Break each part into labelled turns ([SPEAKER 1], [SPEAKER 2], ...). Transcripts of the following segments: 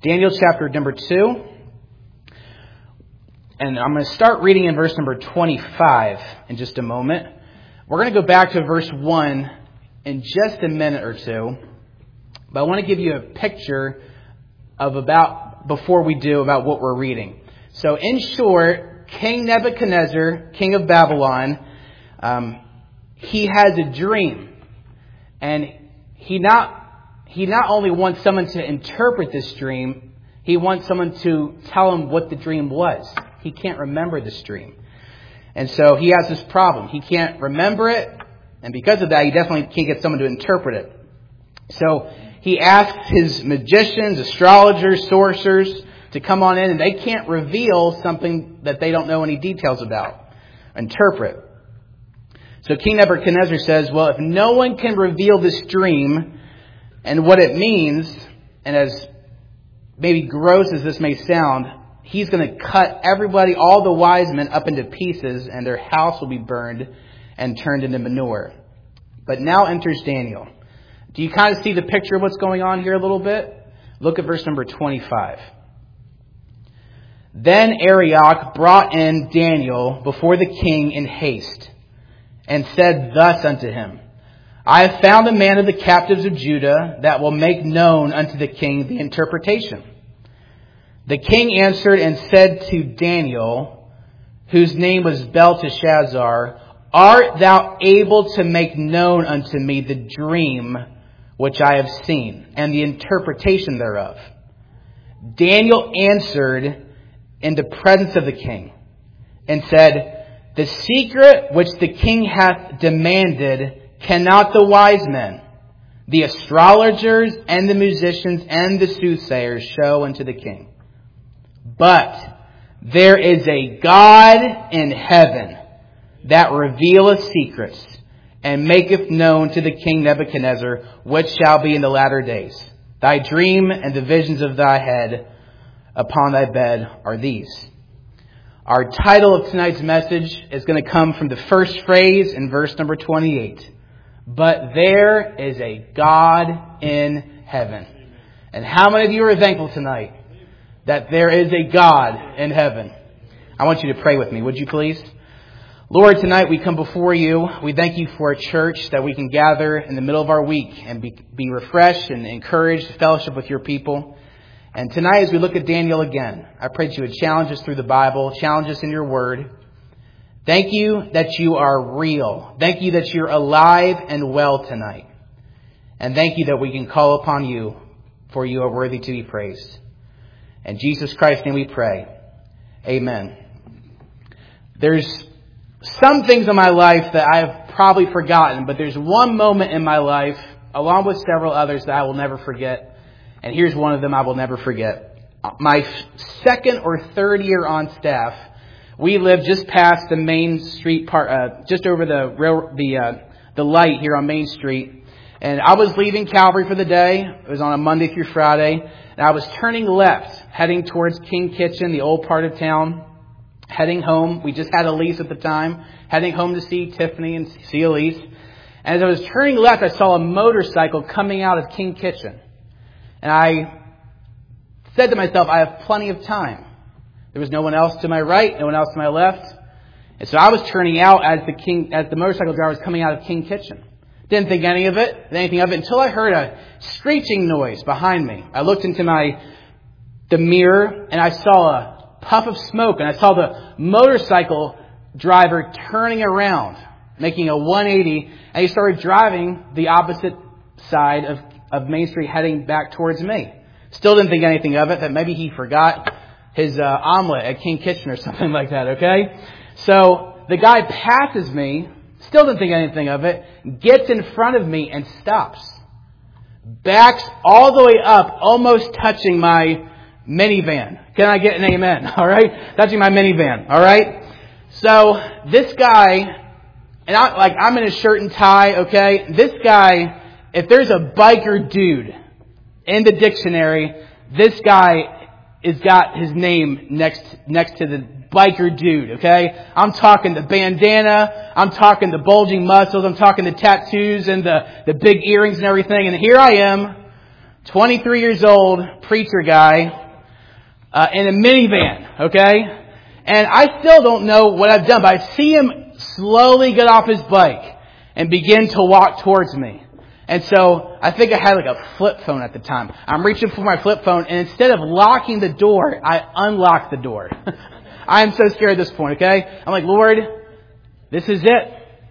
[SPEAKER 1] Daniel chapter number 2. And I'm going to start reading in verse number 25 in just a moment. We're going to go back to verse 1 in just a minute or two. But I want to give you a picture of before we do about what we're reading. So in short, King Nebuchadnezzar, king of Babylon, he has a dream. And he not only wants someone to interpret this dream, he wants someone to tell him what the dream was. He can't remember this dream. And so he has this problem. He can't remember it. And because of that, he definitely can't get someone to interpret it. So he asks his magicians, astrologers, sorcerers to come on in, and they can't reveal something that they don't know any details about. Interpret. So King Nebuchadnezzar says, well, if no one can reveal this dream and what it means, and as maybe gross as this may sound, he's going to cut everybody, all the wise men, up into pieces, and their house will be burned and turned into manure. But now enters Daniel. Do you kind of see the picture of what's going on here a little bit? Look at verse number 25. Then Arioch brought in Daniel before the king in haste, and said thus unto him, I have found a man of the captives of Judah that will make known unto the king the interpretation. The king answered and said to Daniel, whose name was Belteshazzar, Art thou able to make known unto me the dream which I have seen, and the interpretation thereof? Daniel answered in the presence of the king, and said, The secret which the king hath demanded cannot the wise men, the astrologers, and the musicians, and the soothsayers show unto the king. But there is a God in heaven that revealeth secrets, and maketh known to the king Nebuchadnezzar what shall be in the latter days. Thy dream and the visions of thy head upon thy bed are these. Our title of tonight's message is going to come from the first phrase in verse number 28. But there is a God in heaven. And how many of you are thankful tonight that there is a God in heaven? I want you to pray with me, would you please? Lord, tonight we come before you. We thank you for a church that we can gather in the middle of our week and be refreshed and encouraged to fellowship with your people. And tonight as we look at Daniel again, I pray that you would challenge us through the Bible, challenge us in your word. Thank you that you are real. Thank you that you're alive and well tonight. And thank you that we can call upon you, for you are worthy to be praised. In Jesus Christ's name we pray. Amen. There's some things in my life that I have probably forgotten, but there's one moment in my life, along with several others, that I will never forget. And here's one of them I will never forget. My second or third year on staff, we lived just past the Main Street part, just over the light here on Main Street. And I was leaving Calvary for the day. It was on a Monday through Friday. And I was turning left, heading towards King Kitchen, the old part of town. Heading home. We just had Elise at the time. Heading home to see Tiffany and see Elise. And as I was turning left, I saw a motorcycle coming out of King Kitchen. And I said to myself, I have plenty of time. There was no one else to my right, no one else to my left. And so I was turning out as the motorcycle driver was coming out of King Kitchen. Didn't think anything of it until I heard a screeching noise behind me. I looked into the mirror and I saw a puff of smoke, and I saw the motorcycle driver turning around, making a 180, and he started driving the opposite side of Main Street, heading back towards me. Still didn't think anything of it, that maybe he forgot his omelet at King Kitchen or something like that, okay? So the guy passes me, still didn't think anything of it, gets in front of me and stops. Backs all the way up, almost touching my minivan. Can I get an amen? All right? Touching my minivan. All right? So this guy, and I'm in a shirt and tie, okay? This guy, if there's a biker dude in the dictionary, this guy has got his name next to the biker dude, okay? I'm talking the bandana, I'm talking the bulging muscles, I'm talking the tattoos and the big earrings and everything. And here I am, 23 years old, preacher guy, in a minivan, okay? And I still don't know what I've done, but I see him slowly get off his bike and begin to walk towards me. And so I think I had like a flip phone at the time. I'm reaching for my flip phone, and instead of locking the door, I unlock the door. I am so scared at this point, okay? I'm like, Lord, this is it.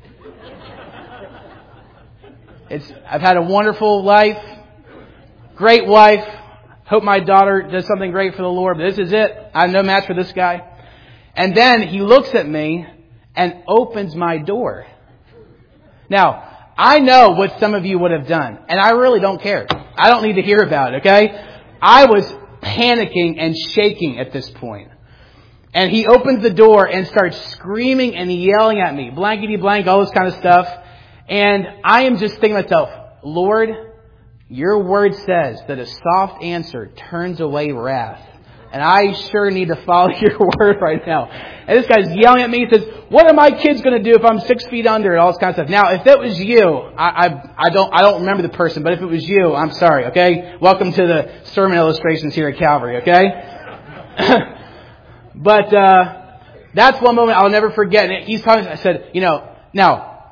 [SPEAKER 1] I've had a wonderful life, great wife. Hope my daughter does something great for the Lord, but this is it. I have no match for this guy. And then he looks at me and opens my door. Now, I know what some of you would have done, and I really don't care. I don't need to hear about it, okay? I was panicking and shaking at this point. And he opens the door and starts screaming and yelling at me, blankety blank, all this kind of stuff. And I am just thinking to myself, Lord, your word says that a soft answer turns away wrath. And I sure need to follow your word right now. And this guy's yelling at me. He says, what are my kids going to do if I'm 6 feet under and all this kind of stuff? Now, if it was you, I don't remember the person, but if it was you, I'm sorry, okay? Welcome to the sermon illustrations here at Calvary, okay? But that's one moment I'll never forget. And he's talking, I said, now,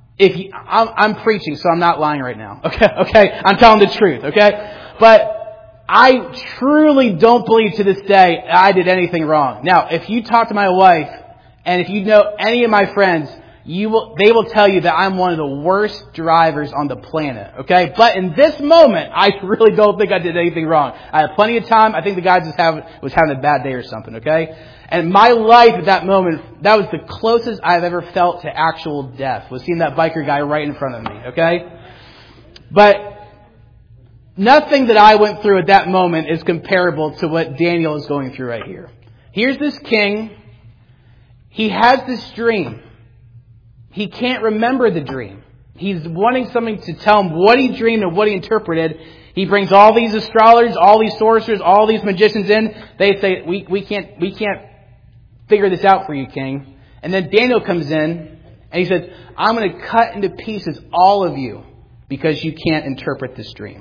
[SPEAKER 1] I'm preaching, so I'm not lying right now. Okay? I'm telling the truth, okay? But I truly don't believe to this day I did anything wrong. Now, if you talk to my wife, and if you know any of my friends, they will tell you that I'm one of the worst drivers on the planet. Okay? But in this moment, I really don't think I did anything wrong. I had plenty of time. I think the guy was having a bad day or something. Okay? And my life at that moment, that was the closest I've ever felt to actual death, was seeing that biker guy right in front of me. Okay? But nothing that I went through at that moment is comparable to what Daniel is going through right here. Here's this king. He has this dream. He can't remember the dream. He's wanting something to tell him what he dreamed and what he interpreted. He brings all these astrologers, all these sorcerers, all these magicians in. They say, we can't figure this out for you, king. And then Daniel comes in and he says, I'm going to cut into pieces all of you because you can't interpret this dream.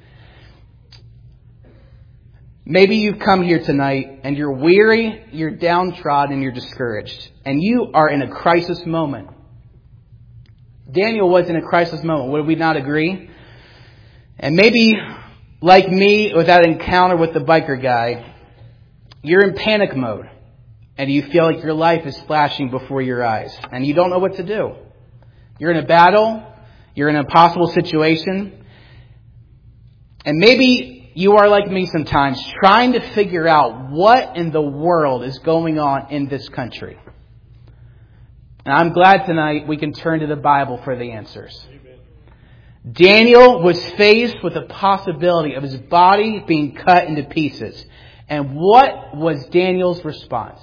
[SPEAKER 1] Maybe you've come here tonight and you're weary, you're downtrodden, and you're discouraged. And you are in a crisis moment. Daniel was in a crisis moment. Would we not agree? And maybe, like me, with that encounter with the biker guy, you're in panic mode. And you feel like your life is flashing before your eyes. And you don't know what to do. You're in a battle. You're in an impossible situation. And maybe you are like me sometimes, trying to figure out what in the world is going on in this country. And I'm glad tonight we can turn to the Bible for the answers. Amen. Daniel was faced with the possibility of his body being cut into pieces. And what was Daniel's response?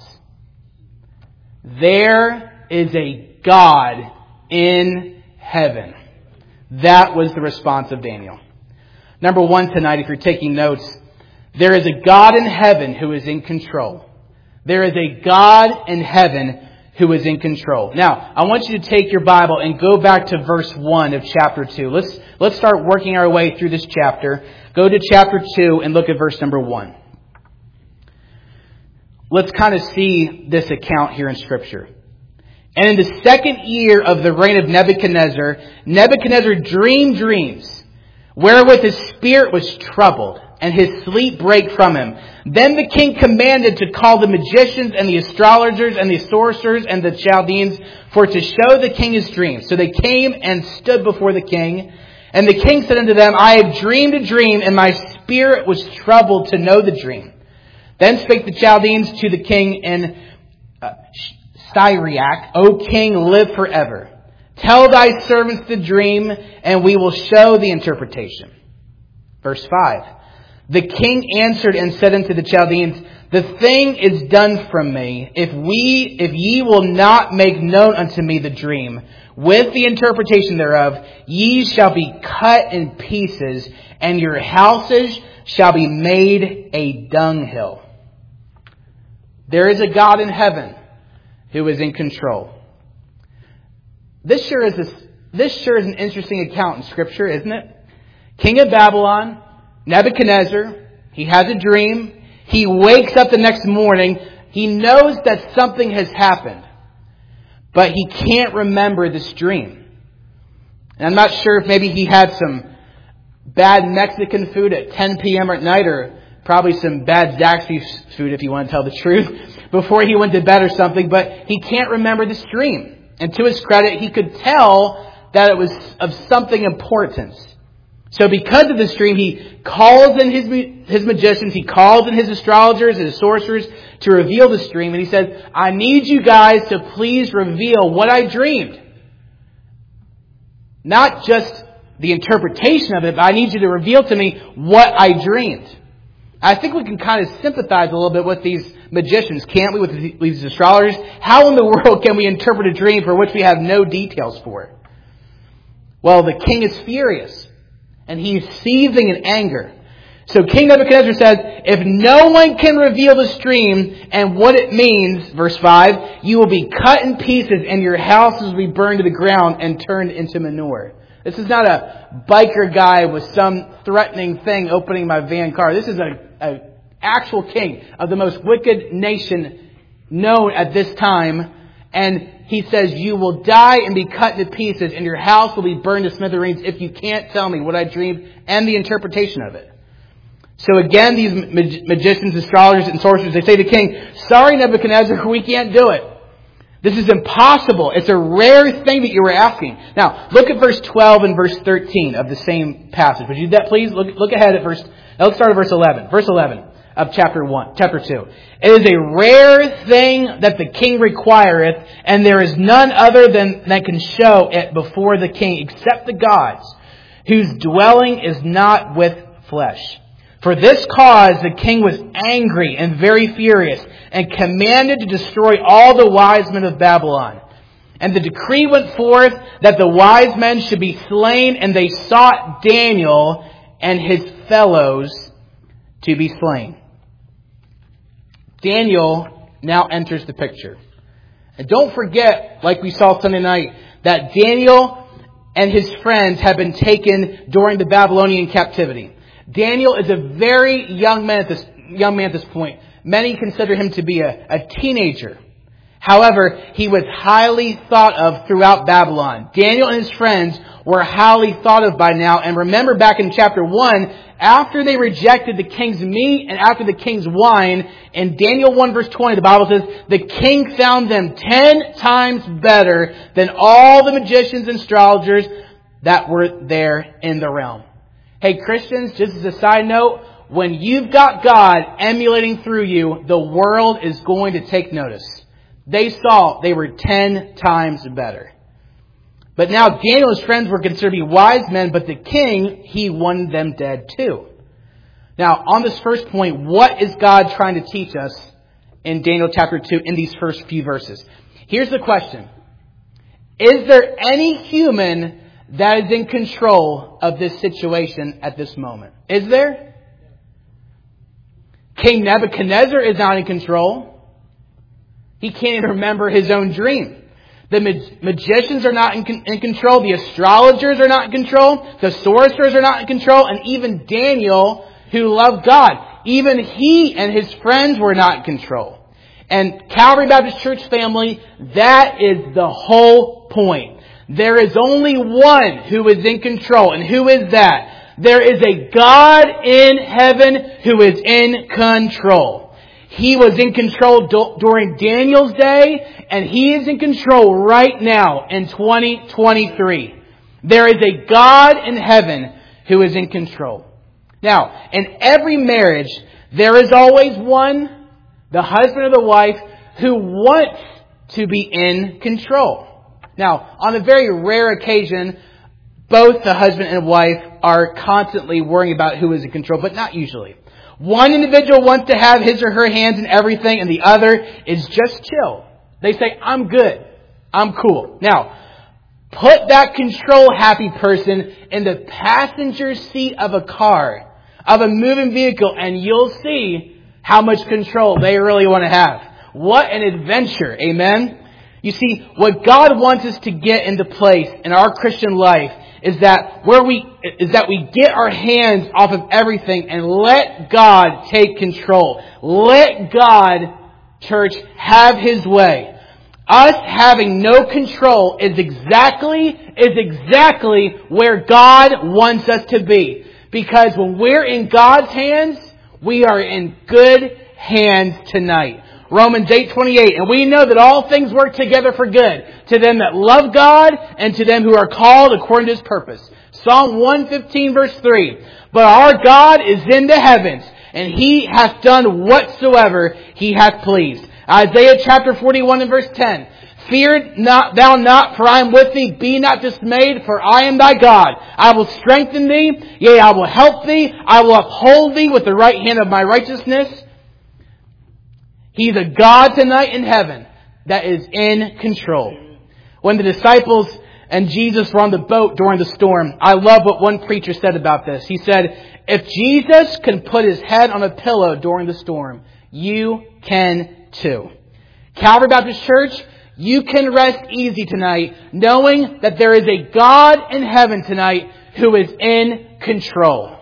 [SPEAKER 1] There is a God in heaven. That was the response of Daniel. Number one tonight, if you're taking notes, there is a God in heaven who is in control. There is a God in heaven who is in control. Now, I want you to take your Bible and go back to verse 1 of chapter 2. Let's start working our way through this chapter. Go to chapter 2 and look at verse number 1. Let's kind of see this account here in Scripture. And in the second year of the reign of Nebuchadnezzar, Nebuchadnezzar dreamed dreams, wherewith his spirit was troubled, and his sleep brake from him. Then the king commanded to call the magicians and the astrologers and the sorcerers and the Chaldeans for to show the king his dreams. So they came and stood before the king. And the king said unto them, I have dreamed a dream, and my spirit was troubled to know the dream. Then spake the Chaldeans to the king in Syriac, O king, live forever. Tell thy servants the dream, and we will show the interpretation. Verse 5. The king answered and said unto the Chaldeans, the thing is done from me. If ye will not make known unto me the dream, with the interpretation thereof, ye shall be cut in pieces, and your houses shall be made a dunghill. There is a God in heaven who is in control. This sure is an interesting account in Scripture, isn't it? King of Babylon, Nebuchadnezzar, he has a dream. He wakes up the next morning. He knows that something has happened, but he can't remember this dream. And I'm not sure if maybe he had some bad Mexican food at 10 p.m. at night, or probably some bad Zaxby's food, if you want to tell the truth, before he went to bed or something, but he can't remember this dream. And to his credit, he could tell that it was of something importance. So because of this dream, he calls in his magicians, he calls in his astrologers and his sorcerers to reveal this dream. And he says, I need you guys to please reveal what I dreamed. Not just the interpretation of it, but I need you to reveal to me what I dreamed. I think we can kind of sympathize a little bit with these magicians, can't we, with these astrologers? How in the world can we interpret a dream for which we have no details for? Well, the king is furious, and he's seething in anger. So King Nebuchadnezzar says, if no one can reveal this dream and what it means, verse 5, you will be cut in pieces and your houses will be burned to the ground and turned into manure. This is not a biker guy with some threatening thing opening my van car. This is an actual king of the most wicked nation known at this time. And he says, you will die and be cut into pieces and your house will be burned to smithereens if you can't tell me what I dreamed and the interpretation of it. So again, these magicians, astrologers, and sorcerers, they say to the king, sorry, Nebuchadnezzar, we can't do it. This is impossible. It's a rare thing that you were asking. Now, look at verse 12 and verse 13 of the same passage. Would you do that, please? Look ahead at let's start at verse 11. Verse 11 of chapter 2. It is a rare thing that the king requireth, and there is none other than that can show it before the king, except the gods, whose dwelling is not with flesh. For this cause the king was angry and very furious, and commanded to destroy all the wise men of Babylon. And the decree went forth that the wise men should be slain, and they sought Daniel and his fellows to be slain. Daniel now enters the picture. And don't forget, like we saw Sunday night, that Daniel and his friends have been taken during the Babylonian captivity. Daniel is a very young man at this point. Many consider him to be a teenager. However, he was highly thought of throughout Babylon. Daniel and his friends were highly thought of by now. And remember back in chapter 1, after they rejected the king's meat and after the king's wine, in Daniel 1 verse 20, the Bible says, the king found them 10 times better than all the magicians and astrologers that were there in the realm. Hey Christians, just as a side note, when you've got God emulating through you, the world is going to take notice. They saw they were 10 times better. But now Daniel and his friends were considered to be wise men, but the king, he wanted them dead too. Now, on this first point, what is God trying to teach us in Daniel chapter 2 in these first few verses? Here's the question. Is there any human that is in control of this situation at this moment? Is there? King Nebuchadnezzar is not in control. He can't even remember his own dream. The magicians are not in control. The astrologers are not in control. The sorcerers are not in control. And even Daniel, who loved God, even he and his friends were not in control. And Calvary Baptist Church family, that is the whole point. There is only one who is in control. And who is that? There is a God in heaven who is in control. He was in control during Daniel's day, and He is in control right now in 2023. There is a God in heaven who is in control. Now, in every marriage, there is always one, the husband or the wife, who wants to be in control. Now, on a very rare occasion, both the husband and wife are constantly worrying about who is in control, but not usually. One individual wants to have his or her hands in everything, and the other is just chill. They say, I'm good. I'm cool. Now, put that control-happy person in the passenger seat of a car, of a moving vehicle, and you'll see how much control they really want to have. What an adventure. Amen? You see, what God wants us to get into place in our Christian life is that we get our hands off of everything and let God take control. Let God, church, have His way. Us having no control is exactly where God wants us to be. Because when we're in God's hands, we are in good hands tonight. Romans 8:28, and we know that all things work together for good to them that love God and to them who are called according to His purpose. Psalm 115 verse 3, but our God is in the heavens, and He hath done whatsoever He hath pleased. Isaiah chapter 41 and verse 10. Fear not, thou not, for I am with thee. Be not dismayed, for I am thy God. I will strengthen thee. Yea, I will help thee. I will uphold thee with the right hand of my righteousness. He's a God tonight in heaven that is in control. When the disciples and Jesus were on the boat during the storm, I love what one preacher said about this. He said, if Jesus can put His head on a pillow during the storm, you can too. Calvary Baptist Church, you can rest easy tonight knowing that there is a God in heaven tonight who is in control.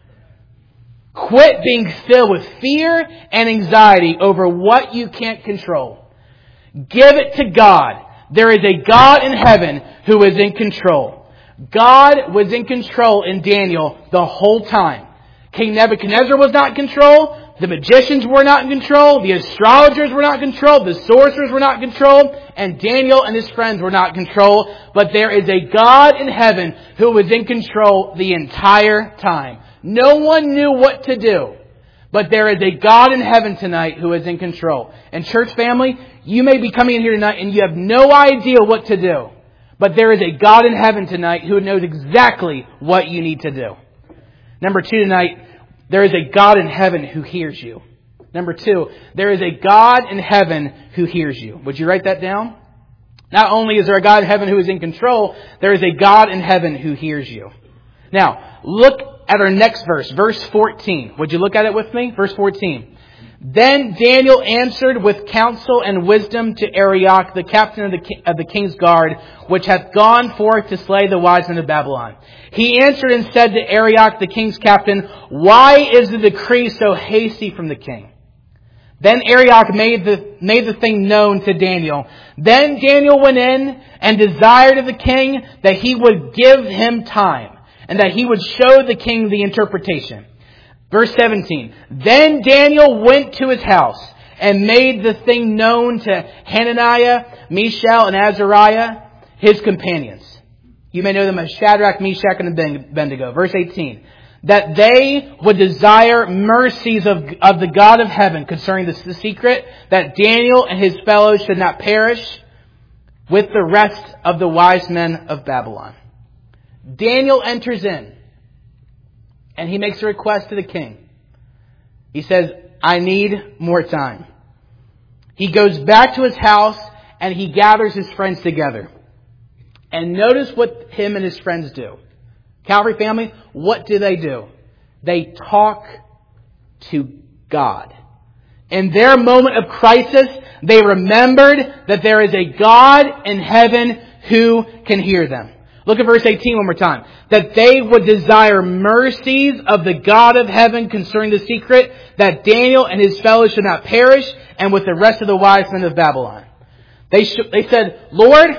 [SPEAKER 1] Quit being filled with fear and anxiety over what you can't control. Give it to God. There is a God in heaven who is in control. God was in control in Daniel the whole time. King Nebuchadnezzar was not in control. The magicians were not in control. The astrologers were not in control. The sorcerers were not in control. And Daniel and his friends were not in control. But there is a God in heaven who was in control the entire time. No one knew what to do. But there is a God in heaven tonight who is in control. And church family, you may be coming in here tonight and you have no idea what to do. But there is a God in heaven tonight who knows exactly what you need to do. Number 2 tonight, there is a God in heaven who hears you. Number 2, there is a God in heaven who hears you. Would you write that down? Not only is there a God in heaven who is in control, there is a God in heaven who hears you. Now, look at our next verse, verse 14. Would you look at it with me? Verse 14. Then Daniel answered with counsel and wisdom to Arioch, the captain of the king's guard, which hath gone forth to slay the wise men of Babylon. He answered and said to Arioch, the king's captain, why is the decree so hasty from the king? Then Arioch made the thing known to Daniel. Then Daniel went in and desired of the king that he would give him time, and that he would show the king the interpretation. Verse 17, then Daniel went to his house and made the thing known to Hananiah, Mishael, and Azariah, his companions. You may know them as Shadrach, Meshach, and Abednego. Verse 18, that they would desire mercies of the God of heaven concerning the secret, that Daniel and his fellows should not perish with the rest of the wise men of Babylon. Daniel enters in. And he makes a request to the king. He says, I need more time. He goes back to his house and he gathers his friends together. And notice what him and his friends do. Calvary family, what do? They talk to God. In their moment of crisis, they remembered that there is a God in heaven who can hear them. Look at verse 18 one more time. That they would desire mercies of the God of heaven concerning the secret, that Daniel and his fellows should not perish, and with the rest of the wise men of Babylon. They said, Lord,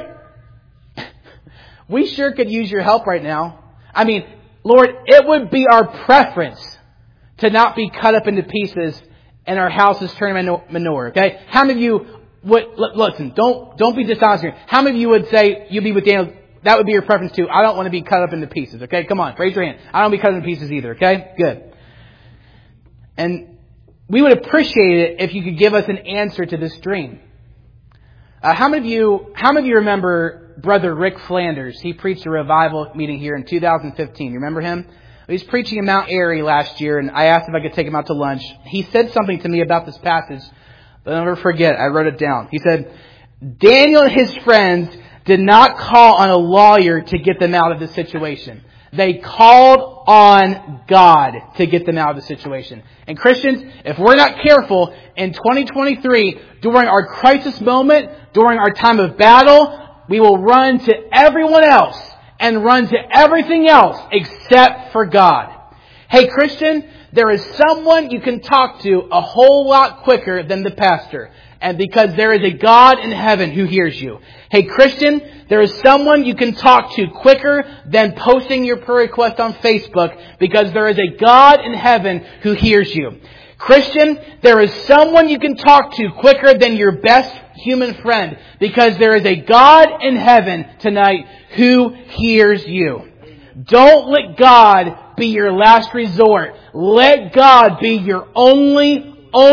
[SPEAKER 1] we sure could use your help right now. I mean, Lord, it would be our preference to not be cut up into pieces and our houses turned into manure. Okay? How many of you would, listen, don't be dishonest here. How many of you would say you'd be with Daniel? That would be your preference too. I don't want to be cut up into pieces. Okay, come on, raise your hand. I don't want to be cut into pieces either. Okay, good. And we would appreciate it if you could give us an answer to this dream. How many of you remember Brother Rick Flanders? He preached a revival meeting here in 2015. You remember him? He was preaching in Mount Airy last year, and I asked if I could take him out to lunch. He said something to me about this passage, but I'll never forget. I wrote it down. He said, Daniel and his friends did not call on a lawyer to get them out of the situation. They called on God to get them out of the situation. And Christians, if we're not careful, in 2023, during our crisis moment, during our time of battle, we will run to everyone else and run to everything else except for God. Hey Christian, there is someone you can talk to a whole lot quicker than the pastor. And because there is a God in heaven who hears you. Hey Christian, there is someone you can talk to quicker than posting your prayer request on Facebook, because there is a God in heaven who hears you. Christian, there is someone you can talk to quicker than your best human friend, because there is a God in heaven tonight who hears you. Don't let God be your last resort. Let God be your only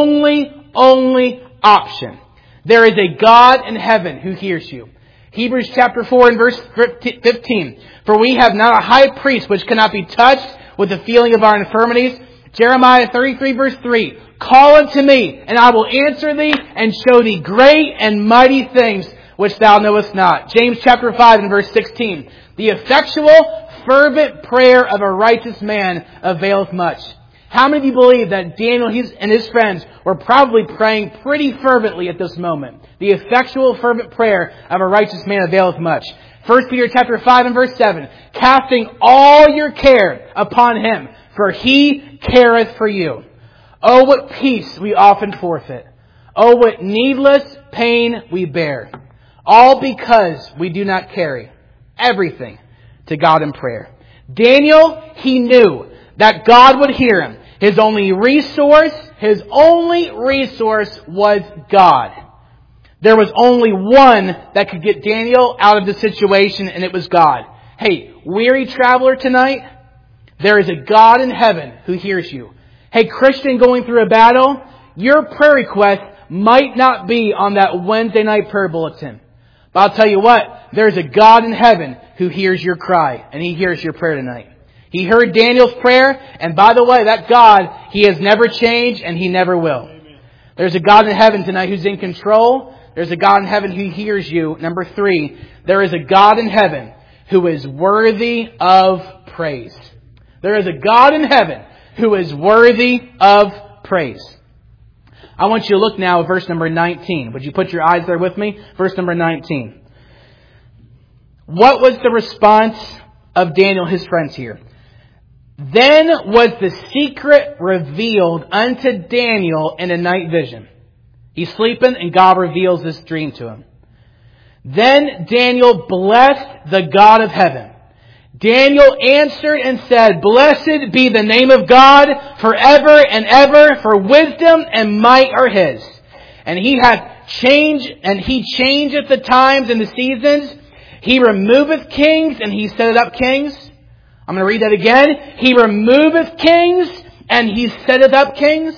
[SPEAKER 1] option. There is a God in heaven who hears you. Hebrews chapter 4 and verse 15. For we have not a high priest which cannot be touched with the feeling of our infirmities. Jeremiah 33 verse 3. Call unto me, and I will answer thee, and show thee great and mighty things which thou knowest not. James chapter 5 and verse 16. The effectual, fervent prayer of a righteous man availeth much. How many of you believe that Daniel and his friends were probably praying pretty fervently at this moment? The effectual, fervent prayer of a righteous man availeth much. 1 Peter chapter 5 and verse 7. Casting all your care upon him, for he careth for you. Oh, what peace we often forfeit. Oh, what needless pain we bear. All because we do not carry everything to God in prayer. Daniel, he knew that God would hear him. His only resource was God. There was only one that could get Daniel out of the situation, and it was God. Hey, weary traveler tonight, there is a God in heaven who hears you. Hey, Christian going through a battle, your prayer request might not be on that Wednesday night prayer bulletin. But I'll tell you what, there's a God in heaven who hears your cry, and He hears your prayer tonight. He heard Daniel's prayer, and by the way, that God, He has never changed, and He never will. Amen. There's a God in heaven tonight who's in control. There's a God in heaven who hears you. Number 3, there is a God in heaven who is worthy of praise. There is a God in heaven who is worthy of praise. I want you to look now at verse number 19. Would you put your eyes there with me? Verse number 19. What was the response of Daniel and his friends here? Then was the secret revealed unto Daniel in a night vision. He's sleeping and God reveals this dream to him. Then Daniel blessed the God of heaven. Daniel answered and said, Blessed be the name of God forever and ever, for wisdom and might are His. And He hath changed, and He changeth the times and the seasons. He removeth kings, and He setteth up kings. I'm going to read that again. He removeth kings, and He setteth up kings.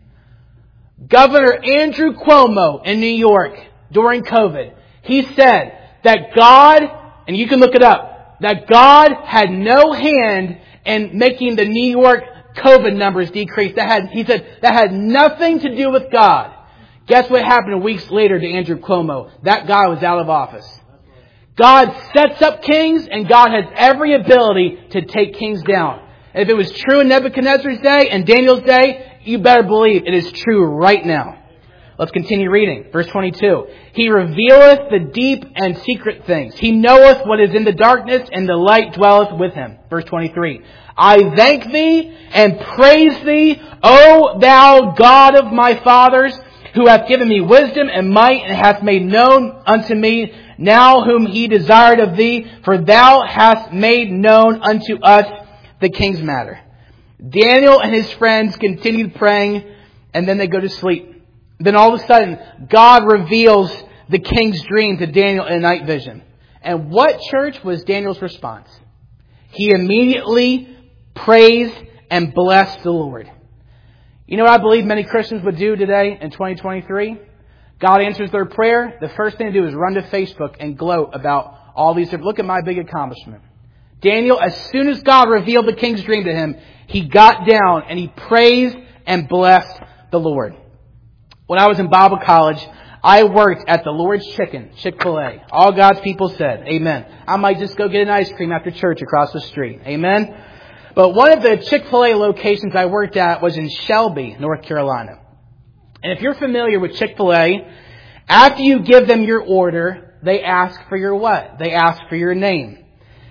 [SPEAKER 1] Governor Andrew Cuomo in New York during COVID, he said that God, and you can look it up, that God had no hand in making the New York COVID numbers decrease. He said that had nothing to do with God. Guess what happened weeks later to Andrew Cuomo? That guy was out of office. God sets up kings, and God has every ability to take kings down. And if it was true in Nebuchadnezzar's day and Daniel's day, you better believe it is true right now. Let's continue reading. Verse 22. He revealeth the deep and secret things. He knoweth what is in the darkness, and the light dwelleth with him. Verse 23. I thank thee and praise thee, O thou God of my fathers, who hath given me wisdom and might, and hath made known unto me now whom he desired of thee, for thou hast made known unto us the king's matter. Daniel and his friends continued praying, and then they go to sleep. Then all of a sudden, God reveals the king's dream to Daniel in a night vision. And what, church, was Daniel's response? He immediately praised and blessed the Lord. You know what I believe many Christians would do today in 2023? God answers their prayer. The first thing to do is run to Facebook and gloat about all these. Look at my big accomplishment. Daniel, as soon as God revealed the king's dream to him, he got down and he praised and blessed the Lord. When I was in Bible college, I worked at the Lord's Chicken, Chick-fil-A. All God's people said, amen. I might just go get an ice cream after church across the street. Amen. But one of the Chick-fil-A locations I worked at was in Shelby, North Carolina. And if you're familiar with Chick-fil-A, after you give them your order, they ask for your what? They ask for your name.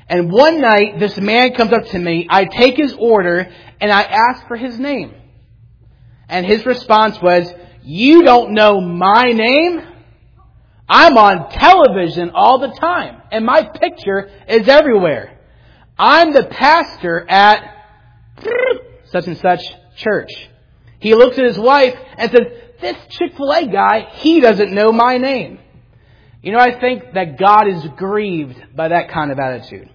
[SPEAKER 1] And one night, this man comes up to me. I take his order and I ask for his name. And his response was, "You don't know my name? I'm on television all the time. And my picture is everywhere. I'm the pastor at such and such church." He looks at his wife and says, "This Chick-fil-A guy, he doesn't know my name." You know, I think that God is grieved by that kind of attitude.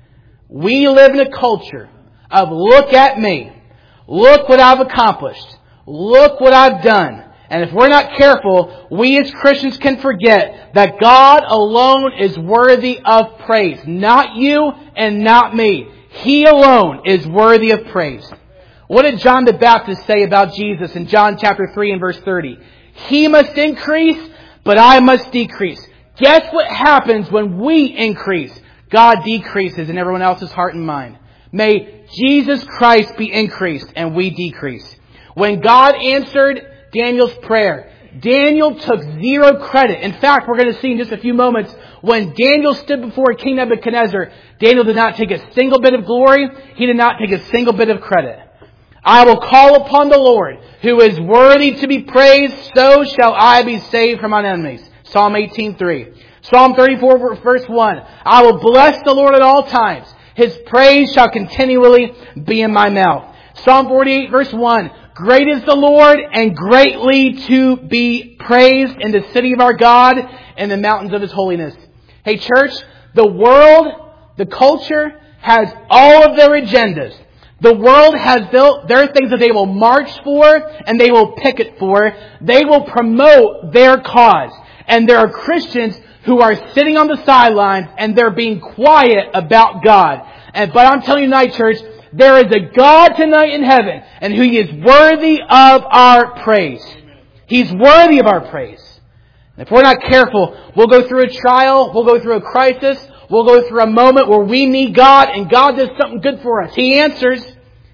[SPEAKER 1] We live in a culture of look at me. Look what I've accomplished. Look what I've done. And if we're not careful, we as Christians can forget that God alone is worthy of praise. Not you and not me. He alone is worthy of praise. What did John the Baptist say about Jesus in John chapter 3 and verse 30? "He must increase, but I must decrease." Guess what happens when we increase? God decreases in everyone else's heart and mind. May Jesus Christ be increased and we decrease. When God answered Daniel's prayer, Daniel took zero credit. In fact, we're going to see in just a few moments, when Daniel stood before King Nebuchadnezzar, Daniel did not take a single bit of glory. He did not take a single bit of credit. "I will call upon the Lord, who is worthy to be praised, so shall I be saved from mine enemies." Psalm 18:3. Psalm 34 verse 1. "I will bless the Lord at all times. His praise shall continually be in my mouth." Psalm 48 verse 1. "Great is the Lord and greatly to be praised in the city of our God and the mountains of His holiness." Hey church, the world, the culture has all of their agendas. The world has their things that they will march for and they will picket for. They will promote their cause. And there are Christians who are sitting on the sidelines and they're being quiet about God. But I'm telling you tonight, church, there is a God tonight in heaven, and He is worthy of our praise. He's worthy of our praise. And if we're not careful, we'll go through a trial, we'll go through a crisis, we'll go through a moment where we need God, and God does something good for us. He answers,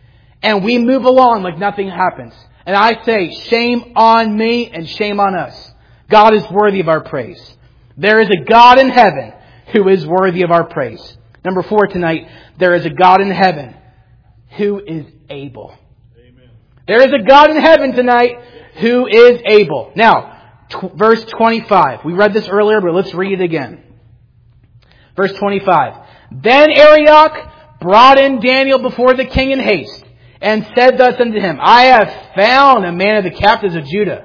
[SPEAKER 1] and we move along like nothing happens. And I say, shame on me and shame on us. God is worthy of our praise. There is a God in heaven who is worthy of our praise. Number 4 tonight, there is a God in heaven who is able. Amen. There is a God in heaven tonight who is able. Now, verse 25. We read this earlier, but let's read it again. Verse 25. "Then Arioch brought in Daniel before the king in haste, and said thus unto him, I have found a man of the captives of Judah."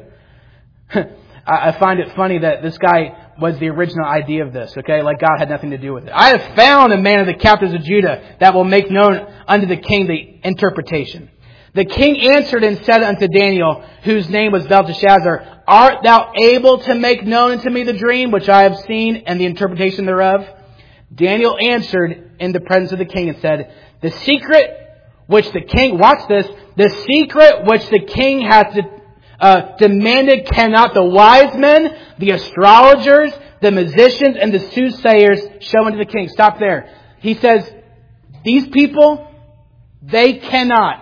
[SPEAKER 1] I find it funny that this guy was the original idea of this, okay? Like God had nothing to do with it. "I have found a man of the captives of Judah that will make known unto the king the interpretation." The king answered and said unto Daniel, whose name was Belteshazzar, "Art thou able to make known unto me the dream which I have seen and the interpretation thereof?" Daniel answered in the presence of the king and said, "The secret which the king," watch this, "the secret which the king hath demanded cannot the wise men, the astrologers, the musicians, and the soothsayers show unto the king." Stop there. He says, these people, they cannot.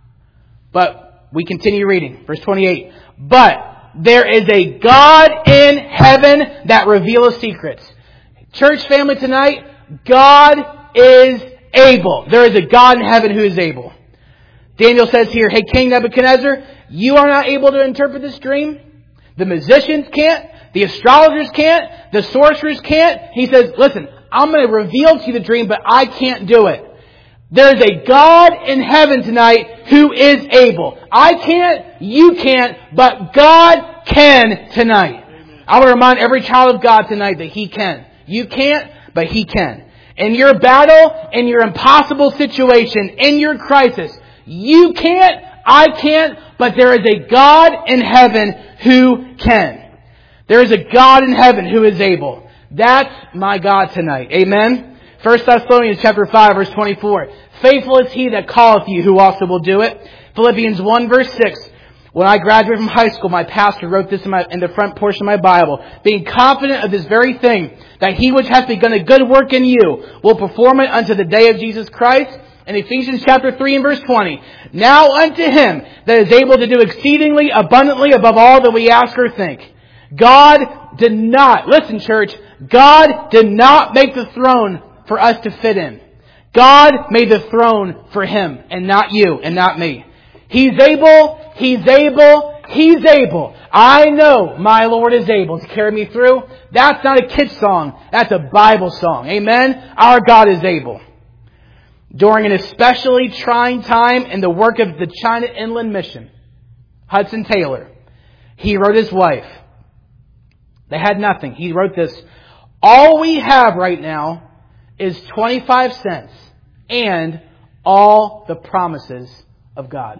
[SPEAKER 1] But we continue reading. Verse 28. "But there is a God in heaven that revealeth secrets." Church family tonight, God is able. There is a God in heaven who is able. Daniel says here, "Hey, King Nebuchadnezzar, you are not able to interpret this dream. The musicians can't. The astrologers can't. The sorcerers can't." He says, "Listen, I'm going to reveal to you the dream, but I can't do it. There's a God in heaven tonight who is able. I can't, you can't, but God can tonight." Amen. I want to remind every child of God tonight that He can. You can't, but He can. In your battle, in your impossible situation, in your crisis, you can't, I can't, but there is a God in heaven who can. There is a God in heaven who is able. That's my God tonight. Amen? 1 Thessalonians chapter 5 verse 24. "Faithful is He that calleth you, who also will do it." Philippians 1 verse 6. "When I graduated from high school, my pastor wrote this in the front portion of my Bible. Being confident of this very thing, that He which hath begun a good work in you will perform it unto the day of Jesus Christ." In Ephesians chapter 3 and verse 20. "Now unto Him that is able to do exceedingly abundantly above all that we ask or think." God did not, listen church, God did not make the throne for us to fit in. God made the throne for Him and not you and not me. He's able, He's able, He's able. I know my Lord is able to carry me through. That's not a kid song. That's a Bible song. Amen? Our God is able. During an especially trying time in the work of the China Inland Mission, Hudson Taylor, he wrote his wife. They had nothing. He wrote this: all we have right now is 25 cents and all the promises of God.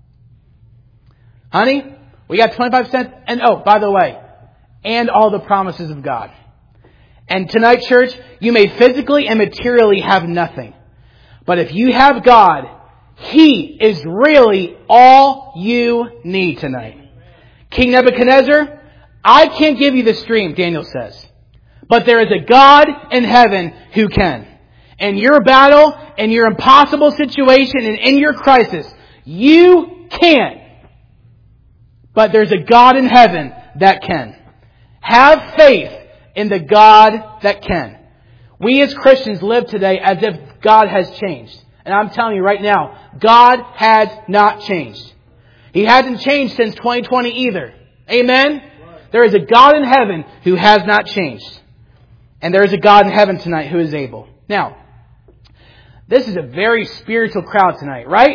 [SPEAKER 1] Honey, we got 25 cents and, oh, by the way, and all the promises of God. And tonight, church, you may physically and materially have nothing. But if you have God, He is really all you need tonight. King Nebuchadnezzar, I can't give you this dream, Daniel says. But there is a God in heaven who can. In your battle, in your impossible situation, and in your crisis, you can't. But there's a God in heaven that can. Have faith in the God that can. We as Christians live today as if God has changed. And I'm telling you right now, God has not changed. He hasn't changed since 2020 either. Amen? There is a God in heaven who has not changed. And there is a God in heaven tonight who is able. Now, this is a very spiritual crowd tonight, right?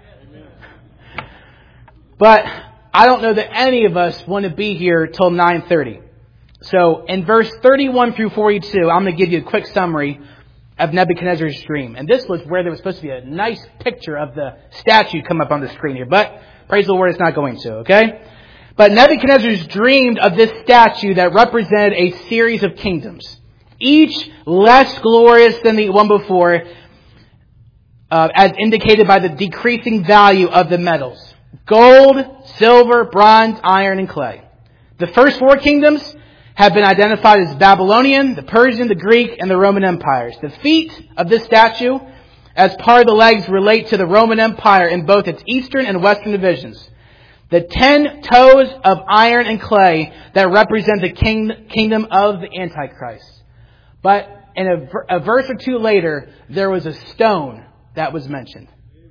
[SPEAKER 1] But I don't know that any of us want to be here till 9:30. So in verse 31 through 42, I'm going to give you a quick summary of Nebuchadnezzar's dream. And this was where there was supposed to be a nice picture of the statue come up on the screen here. But praise the Lord, it's not going to, okay? But Nebuchadnezzar's dreamed of this statue that represented a series of kingdoms, each less glorious than the one before, as indicated by the decreasing value of the metals: gold, silver, bronze, iron, and clay. The first four kingdoms have been identified as Babylonian, the Persian, the Greek, and the Roman empires. The feet of this statue, as part of the legs, relate to the Roman Empire in both its eastern and western divisions. The 10 toes of iron and clay that represent the kingdom of the Antichrist. But in a verse or two later, there was a stone that was mentioned.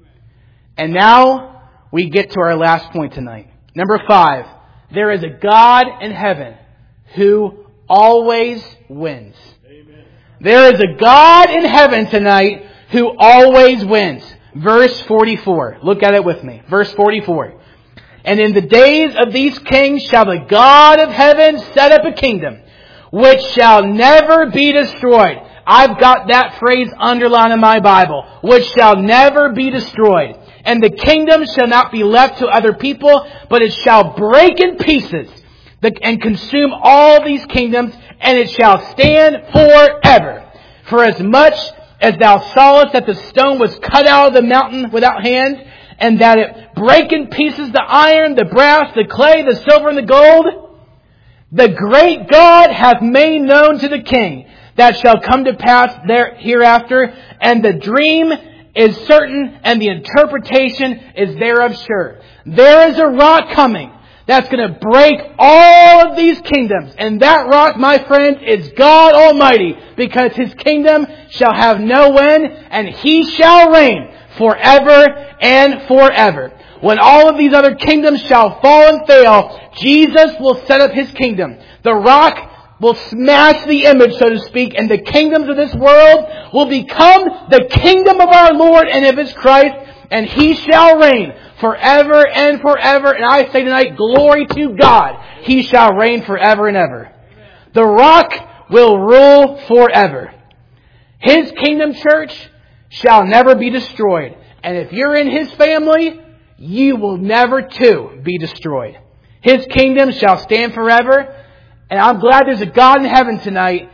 [SPEAKER 1] And now we get to our last point tonight. Number 5. There is a God in heaven who always wins. Amen. There is a God in heaven tonight who always wins. Verse 44. Look at it with me. Verse 44. And in the days of these kings shall the God of heaven set up a kingdom which shall never be destroyed. I've got that phrase underlined in my Bible. Which shall never be destroyed. And the kingdom shall not be left to other people, but it shall break in pieces and consume all these kingdoms, and it shall stand forever. For as much as thou sawest that the stone was cut out of the mountain without hand, and that it brake in pieces the iron, the brass, the clay, the silver, and the gold, the great God hath made known to the king that shall come to pass there hereafter, and the dream is certain, and the interpretation is thereof sure. There is a rock coming that's going to break all of these kingdoms. And that rock, my friend, is God Almighty, because His kingdom shall have no end, and He shall reign forever and forever. When all of these other kingdoms shall fall and fail, Jesus will set up His kingdom. The rock will smash the image, so to speak, and the kingdoms of this world will become the kingdom of our Lord and of His Christ, and He shall reign forever and forever. And I say tonight, glory to God. He shall reign forever and ever. The rock will rule forever. His kingdom, church, shall never be destroyed. And if you're in His family, you will never too be destroyed. His kingdom shall stand forever. And I'm glad there's a God in heaven tonight.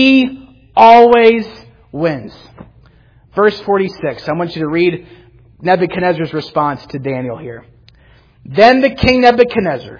[SPEAKER 1] He always wins. Verse 46. I want you to read Nebuchadnezzar's response to Daniel here. Then the king Nebuchadnezzar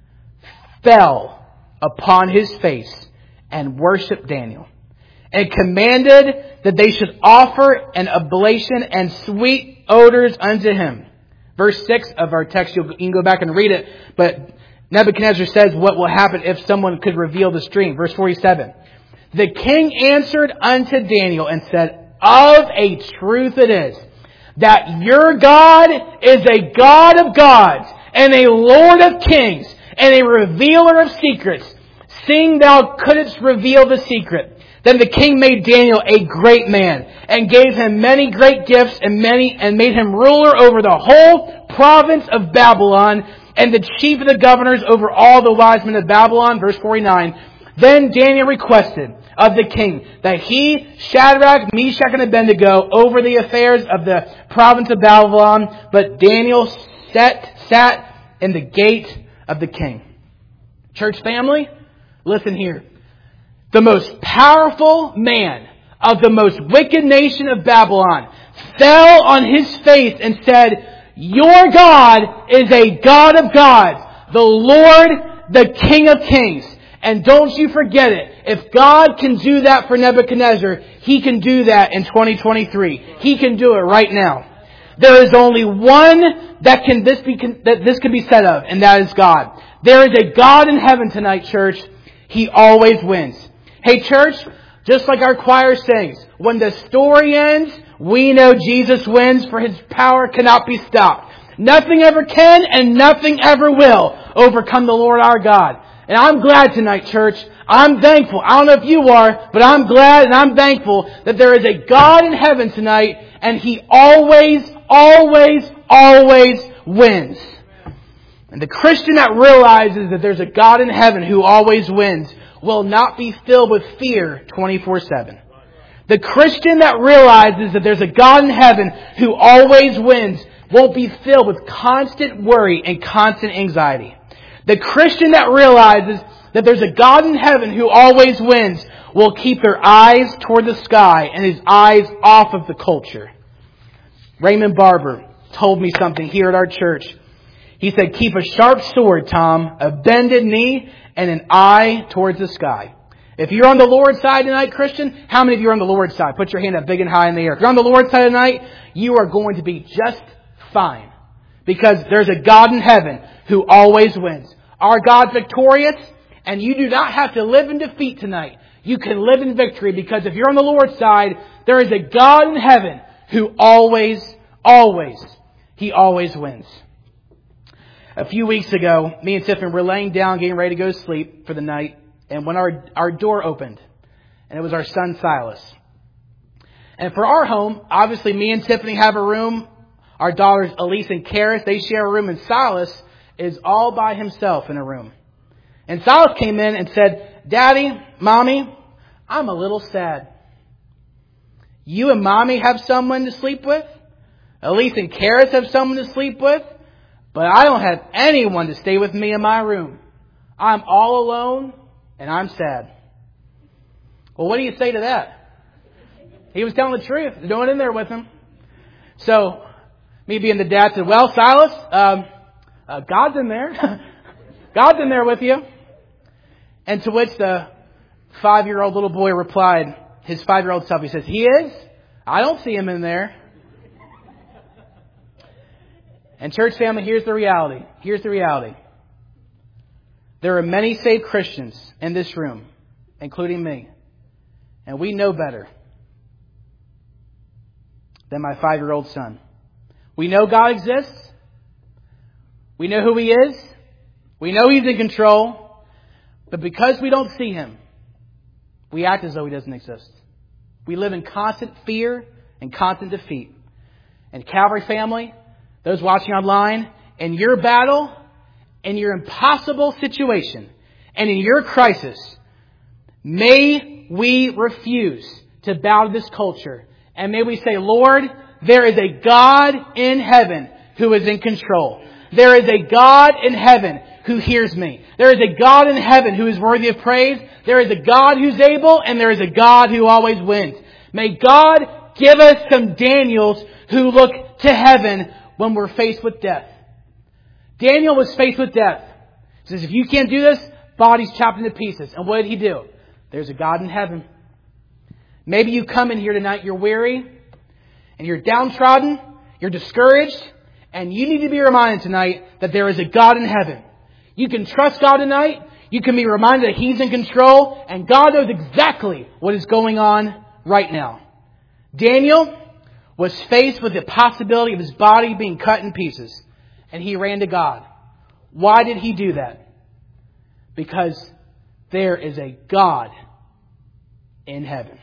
[SPEAKER 1] fell upon his face and worshipped Daniel, and commanded that they should offer an oblation and sweet odors unto him. Verse 6 of our text, you can go back and read it, but Nebuchadnezzar says what will happen if someone could reveal this dream. Verse 47. The king answered unto Daniel and said, of a truth it is, that your God is a God of gods, and a Lord of kings, and a revealer of secrets, seeing thou couldst reveal the secret. Then the king made Daniel a great man, and gave him many great gifts, and made him ruler over the whole province of Babylon, and the chief of the governors over all the wise men of Babylon. Verse 49. Then Daniel requested of the king that he, Shadrach, Meshach, and Abednego, over the affairs of the province of Babylon. But Daniel sat in the gate of the king. Church family, listen here. The most powerful man of the most wicked nation of Babylon fell on his face and said, your God is a God of gods, the Lord, the King of kings. And don't you forget it. If God can do that for Nebuchadnezzar, He can do that in 2023. He can do it right now. There is only one that this can be said of, and that is God. There is a God in heaven tonight, church. He always wins. Hey, church, just like our choir sings, when the story ends, we know Jesus wins, for His power cannot be stopped. Nothing ever can and nothing ever will overcome the Lord our God. And I'm glad tonight, church. I'm thankful. I don't know if you are, but I'm glad and I'm thankful that there is a God in heaven tonight, and He always wins. And the Christian that realizes that there's a God in heaven who always wins will not be filled with fear 24/7. The Christian that realizes that there's a God in heaven who always wins won't be filled with constant worry and constant anxiety. The Christian that realizes that there's a God in heaven who always wins will keep their eyes toward the sky and his eyes off of the culture. Raymond Barber told me something here at our church. He said, keep a sharp sword, Tom, a bended knee, and an eye towards the sky. If you're on the Lord's side tonight, Christian, how many of you are on the Lord's side? Put your hand up big and high in the air. If you're on the Lord's side tonight, you are going to be just fine. Because there's a God in heaven who always wins. Our God's victorious, and you do not have to live in defeat tonight. You can live in victory, because if you're on the Lord's side, there is a God in heaven who always wins. A few weeks ago, me and Tiffany were laying down, getting ready to go to sleep for the night, and when our door opened, and it was our son Silas. And for our home, obviously me and Tiffany have a room. Our daughters Elise and Karis, they share a room, and Silas is all by himself in a room. And Silas came in and said, Daddy, Mommy, I'm a little sad. You and Mommy have someone to sleep with. Elise and Karis have someone to sleep with. But I don't have anyone to stay with me in my room. I'm all alone and I'm sad. Well, what do you say to that? He was telling the truth. There's no one in there with him. So, me being the dad said, well, Silas, God's in there. God's in there with you. And to which the 5-year-old little boy replied, his 5-year-old self, he says, he is? I don't see him in there. And church family, here's the reality. There are many saved Christians in this room, including me. And we know better than my 5-year-old son. We know God exists. We know who He is. We know He's in control. But because we don't see Him, we act as though He doesn't exist. We live in constant fear and constant defeat. And Calvary family, those watching online, in your battle, in your impossible situation, and in your crisis, may we refuse to bow to this culture. And may we say, Lord, there is a God in heaven who is in control. There is a God in heaven who hears me. There is a God in heaven who is worthy of praise. There is a God who's able, and there is a God who always wins. May God give us some Daniels who look to heaven when we're faced with death. Daniel was faced with death. He says, if you can't do this, body's chopped into pieces. And what did he do? There's a God in heaven. Maybe you come in here tonight, you're weary, and you're downtrodden, you're discouraged, and you need to be reminded tonight that there is a God in heaven. You can trust God tonight. You can be reminded that He's in control and God knows exactly what is going on right now. Daniel was faced with the possibility of his body being cut in pieces, and he ran to God. Why did he do that? Because there is a God in heaven.